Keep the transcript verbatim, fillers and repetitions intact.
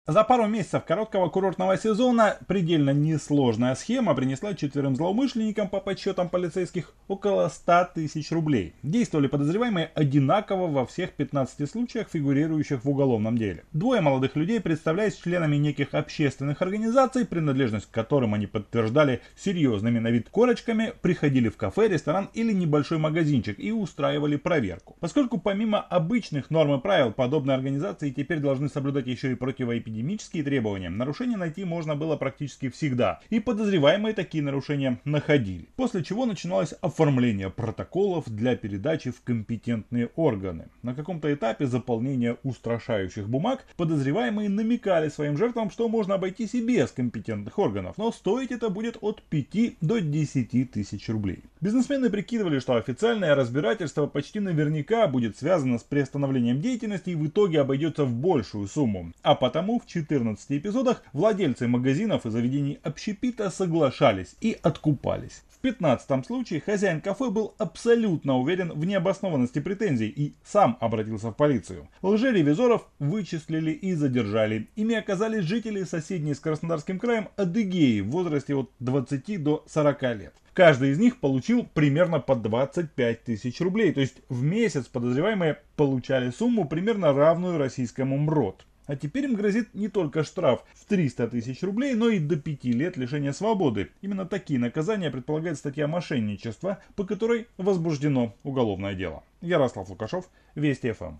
За пару месяцев короткого курортного сезона предельно несложная схема принесла четверым злоумышленникам по подсчетам полицейских около ста тысяч рублей. Действовали подозреваемые одинаково во всех пятнадцати случаях, фигурирующих в уголовном деле. Двое молодых людей представлялись членами неких общественных организаций, принадлежность к которым они подтверждали серьезными на вид корочками, приходили в кафе, ресторан или небольшой магазинчик и устраивали проверку. Поскольку помимо обычных норм и правил подобные организации теперь должны соблюдать еще и противоэпидемические Эпидемические требования, нарушения найти можно было практически всегда, и подозреваемые такие нарушения находили. После чего начиналось оформление протоколов для передачи в компетентные органы. На каком-то этапе заполнения устрашающих бумаг подозреваемые намекали своим жертвам, что можно обойтись и без компетентных органов, но стоить это будет от пяти до десяти тысяч рублей. Бизнесмены прикидывали, что официальное разбирательство почти наверняка будет связано с приостановлением деятельности и в итоге обойдется в большую сумму, а потому в четырнадцати эпизодах владельцы магазинов и заведений общепита соглашались и откупались. В пятнадцатом случае хозяин кафе был абсолютно уверен в необоснованности претензий и сам обратился в полицию. Лжеревизоров вычислили и задержали. Ими оказались жители соседней с Краснодарским краем Адыгеи в возрасте от двадцати до сорока лет. Каждый из них получил примерно по двадцать пять тысяч рублей, то есть в месяц подозреваемые получали сумму примерно равную российскому МРОТ. А теперь им грозит не только штраф в триста тысяч рублей, но и до пяти лет лишения свободы. Именно такие наказания предполагает статья мошенничества, по которой возбуждено уголовное дело. Ярослав Лукашов, Вести ФМ.